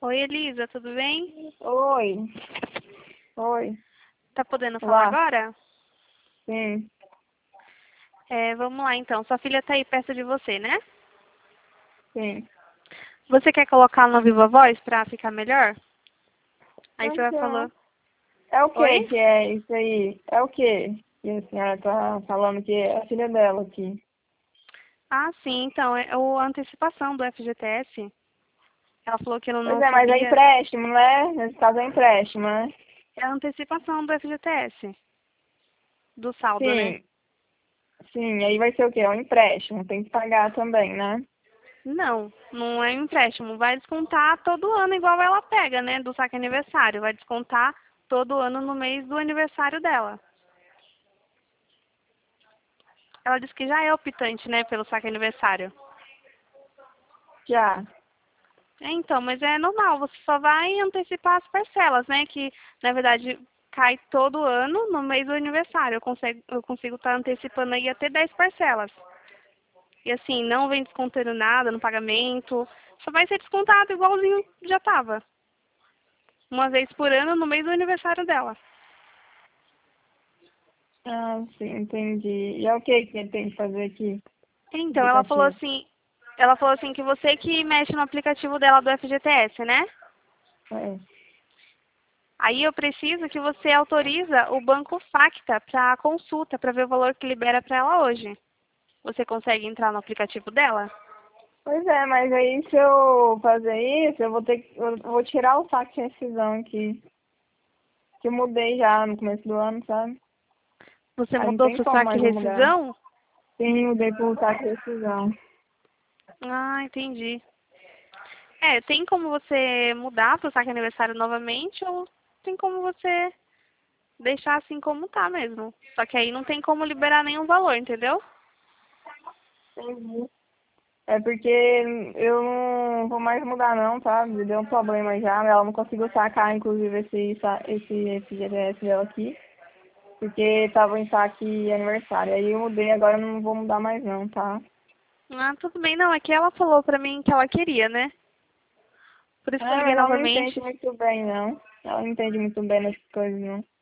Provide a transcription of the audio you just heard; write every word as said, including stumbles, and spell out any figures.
Oi, Elisa, tudo bem? Oi. Oi. Tá podendo falar Olá. agora? Sim. É, vamos lá então. Sua filha tá aí perto de você, né? Sim. Você quer colocar no Viva Voz pra ficar melhor? Aí você Pode vai ser, falar. né? É o que Oi? que é isso aí? É o que que a senhora tá falando que é a filha dela aqui? Ah, sim, então. É o- a antecipação do F G T S. Ela falou que ela Pois não é, mas é sabia. empréstimo, né? Nesse caso é empréstimo, né? É a antecipação do F G T S. Do saldo, né? Sim. Sim, aí vai ser o quê? É um empréstimo. Tem que pagar também, né? Não, não é um empréstimo. Vai descontar todo ano, igual ela pega, né? Do saque aniversário. Vai descontar todo ano no mês do aniversário dela. Ela disse que já é optante, né, pelo saque aniversário. Já. É, então, mas é normal, você só vai antecipar as parcelas, né? Que, na verdade, cai todo ano no mês do aniversário. Eu consigo eu consigo estar antecipando aí até dez parcelas. E assim, não vem descontando nada no pagamento. Só vai ser descontado igualzinho já estava. Uma vez por ano no mês do aniversário dela. Ah, sim, entendi. E é o que que ele tem que fazer aqui? Então, ela falou Aplicativo. assim, ela falou assim que você que mexe no aplicativo dela do F G T S, né? É. Aí eu preciso que você autoriza o banco Facta para consulta, para ver o valor que libera para ela hoje. Você consegue entrar no aplicativo dela? Pois é, mas aí se eu fazer isso, eu vou ter que, eu vou tirar o saque de rescisão aqui. Que eu mudei já no começo do ano, sabe? Você Aí não mudou tem para o como saque mais eu mudar. rescisão? Sim, mudei pro saque de rescisão. Ah, entendi. É, tem como você mudar para o saque aniversário novamente ou tem como você deixar assim como tá mesmo. Só que aí não tem como liberar nenhum valor, entendeu? Entendi. É porque eu não vou mais mudar não, sabe? Deu um problema já, ela não conseguiu sacar, inclusive, esse, sa- esse, esse G D S dela aqui, porque tava em saque aniversário. Aí eu mudei, agora eu não vou mudar mais não, tá? Ah, tudo bem. Não, é que ela falou pra mim que ela queria, né? Por isso que eu Ah, liguei mas ela não entende novamente. muito bem, não. Ela não entende muito bem nessas coisas, não.